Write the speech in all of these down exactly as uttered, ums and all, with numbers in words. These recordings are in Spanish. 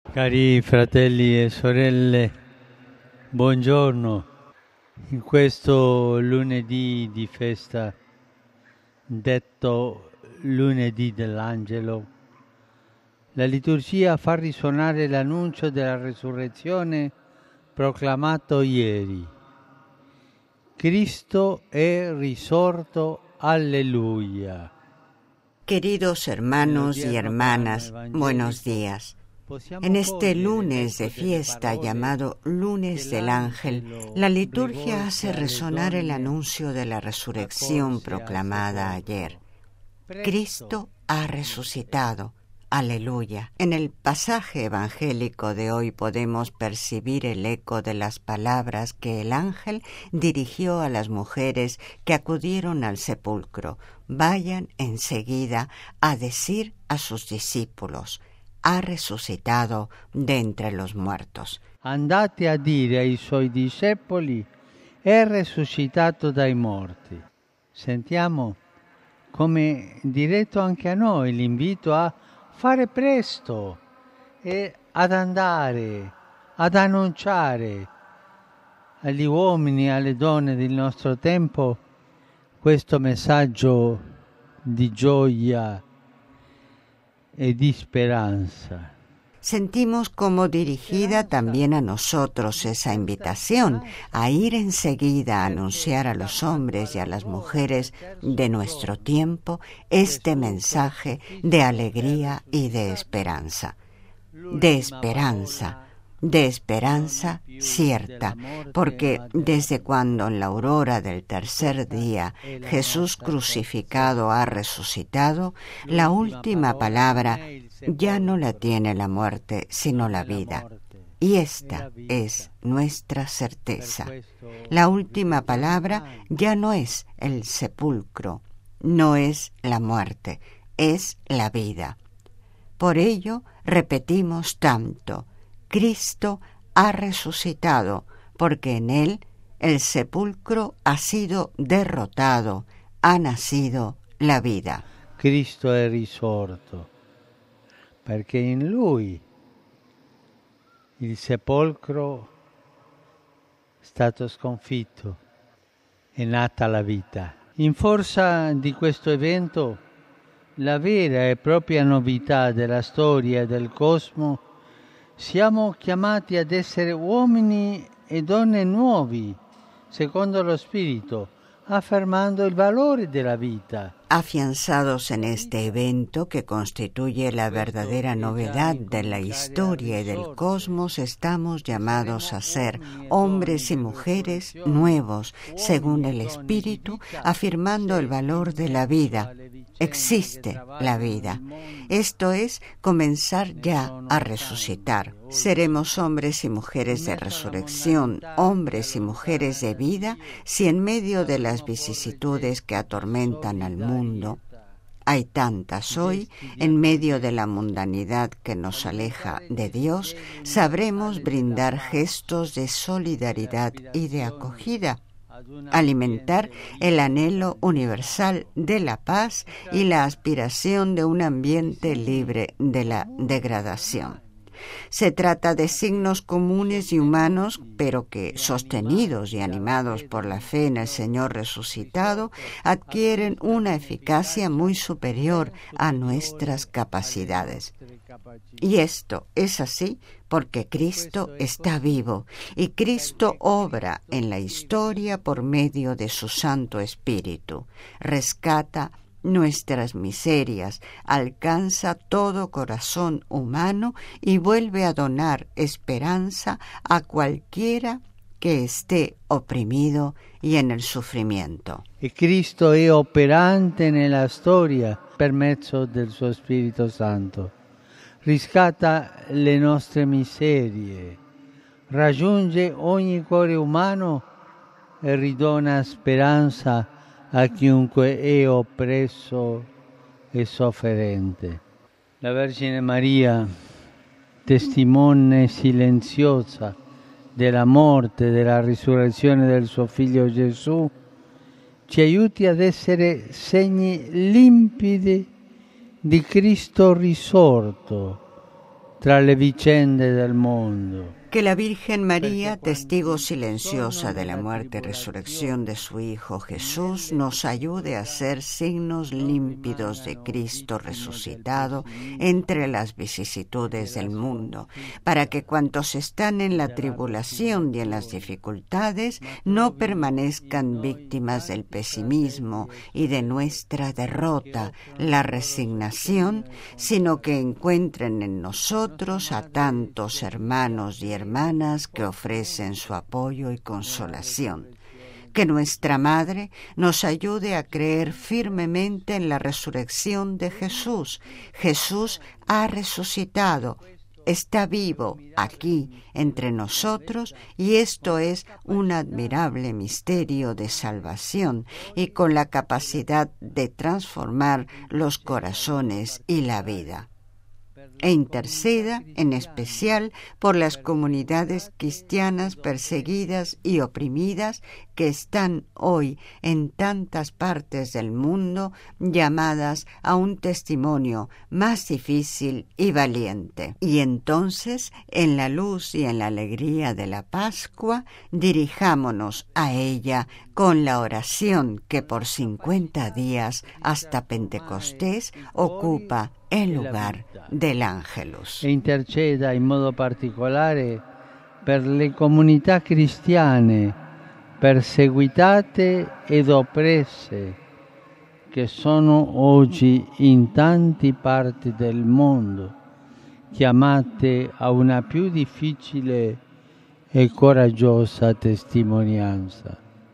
Cari fratelli e sorelle, buongiorno. In questo lunedì di festa, detto lunedì dell'Angelo, la liturgia fa risuonare l'annuncio della resurrezione proclamato ieri. Cristo è risorto, alleluya. Queridos hermanos y hermanas, buenos días. En este lunes de fiesta llamado Lunes del Ángel, la liturgia hace resonar el anuncio de la resurrección proclamada ayer. Cristo ha resucitado. Aleluya. En el pasaje evangélico de hoy podemos percibir el eco de las palabras que el ángel dirigió a las mujeres que acudieron al sepulcro. Vayan enseguida a decir a sus discípulos: ha resucitado de entre los muertos. Andate a dire ai suoi discepoli: è risuscitato dai morti. Sentiamo come diretto anche a noi l'invito a fare presto e ad andare, ad annunciare agli uomini e alle donne del nostro tempo questo messaggio di gioia e di speranza. Sentimos como dirigida también a nosotros esa invitación a ir enseguida a anunciar a los hombres y a las mujeres de nuestro tiempo este mensaje de alegría y de esperanza. De esperanza, de esperanza cierta, porque desde cuando en la aurora del tercer día Jesús crucificado ha resucitado, la última palabra ya no la tiene la muerte, sino la vida. Y esta es nuestra certeza. La última palabra ya no es el sepulcro, no es la muerte, es la vida. Por ello repetimos tanto: Cristo ha resucitado, porque en él el sepulcro ha sido derrotado, ha nacido la vida. Cristo è risorto, perché in lui il sepolcro è stato sconfitto, è nata la vita. In forza di questo evento, la vera e propria novità della storia del cosmo, siamo chiamati ad essere uomini e donne nuovi, secondo lo Spirito, affermando il valore della vita. Afianzados en este evento que constituye la verdadera novedad de la historia y del cosmos, estamos llamados a ser hombres y mujeres nuevos, según el Espíritu, afirmando el valor de la vida. Existe la vida. Esto es comenzar ya a resucitar. Seremos hombres y mujeres de resurrección, hombres y mujeres de vida, si en medio de las vicisitudes que atormentan al mundo, hay tantas hoy, en medio de la mundanidad que nos aleja de Dios, sabremos brindar gestos de solidaridad y de acogida, alimentar el anhelo universal de la paz y la aspiración de un ambiente libre de la degradación. Se trata de signos comunes y humanos, pero que, sostenidos y animados por la fe en el Señor resucitado, adquieren una eficacia muy superior a nuestras capacidades. Y esto es así porque Cristo está vivo y Cristo obra en la historia por medio de su Santo Espíritu. Rescata nuestras miserias, alcanza todo corazón humano y vuelve a donar esperanza a cualquiera que esté oprimido y en el sufrimiento. E Cristo è operante nella storia per mezzo del suo Spirito Santo. Riscatta le nostre miserie, raggiunge ogni cuore umano e ridona speranza a chiunque è oppresso e sofferente. La Vergine Maria, testimone silenziosa della morte e della risurrezione del suo Figlio Gesù, ci aiuti ad essere segni limpidi di Cristo risorto, tra le vicende del mondo. Que la Virgen María, testigo silenciosa de la muerte y resurrección de su Hijo Jesús, nos ayude a ser signos límpidos de Cristo resucitado entre las vicisitudes del mundo, para que cuantos están en la tribulación y en las dificultades no permanezcan víctimas del pesimismo y de nuestra derrota, la resignación, sino que encuentren en nosotros a tantos hermanos y hermanas que ofrecen su apoyo y consolación. Que nuestra Madre nos ayude a creer firmemente en la resurrección de Jesús. Jesús ha resucitado, está vivo aquí entre nosotros, y esto es un admirable misterio de salvación y con la capacidad de transformar los corazones y la vida. E interceda en especial por las comunidades cristianas perseguidas y oprimidas que están hoy en tantas partes del mundo llamadas a un testimonio más difícil y valiente. Y entonces, en la luz y en la alegría de la Pascua, dirijámonos a ella con la oración que por cincuenta días hasta Pentecostés ocupa el lugar del Ángelus. E interceda in modo particolare per le comunità cristiane perseguitate ed oppresse che sono oggi in tante parti del mondo, chiamate a una più difficile e coraggiosa testimonianza.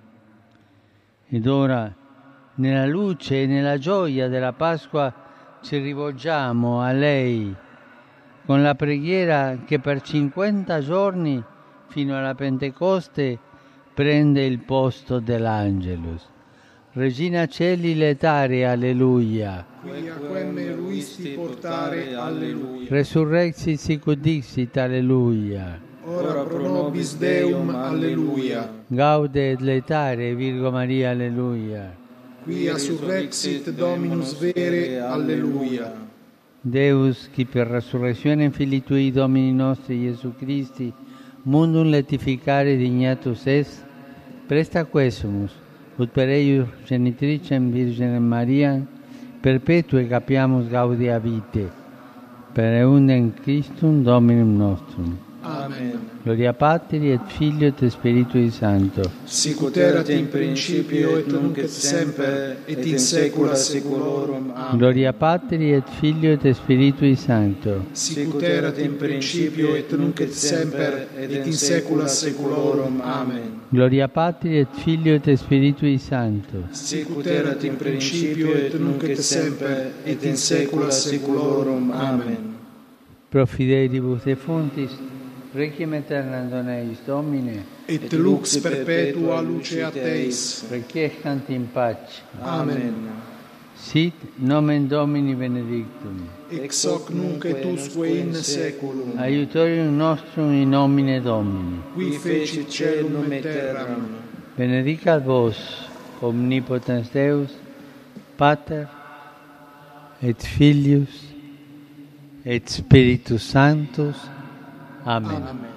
Ed ora, nella luce e nella gioia della Pasqua, ci rivolgiamo a lei con la preghiera che per cinquanta giorni fino alla Pentecoste prende il posto dell'Angelus. Regina Celi letare, alleluia. Quia quem me luisti portare, alleluia. Resurrexit sicut dixit, alleluia. Ora pro nobis Deum, alleluia. Gaude et letare, Virgo Maria, alleluia. Quia surrexit Dominus vere, alleluia. Deus, qui per resurrectionem Filii Tui Domini nostri Iesu Christi, mundum letificare dignatus est, presta quesumus, ut per eius genitricem Virgenem Mariam, perpetue capiamus gaudia vitae, per eundem Christum Dominum nostrum. Amen. Gloria Patri et Filio et Spiritui Sancto. Sicut erat in principio et nunc et semper et in saecula saeculorum. Amen. Gloria Patri et Filio et Spiritui Sancto. Sicut erat in principio et nunc et semper et in saecula saeculorum. Amen. Gloria Patri et Filio et Spiritui Sancto. Sicut erat in principio et nunc et semper et in saecula saeculorum. Amen. Pro fidelibus defuntis, requiem aeternam dona eis Domine, et lux perpetua luceat eis. requiescant in pace. Amen. Sit nomen Domini benedictum. Ex hoc nunc et usque in saeculum. Aiutorium nostrum in nomine Domini. Qui fecit caelum et terram. Benedicat vos, omnipotens Deus, Pater, et Filius, et Spiritus Sanctus. Amen. Amen.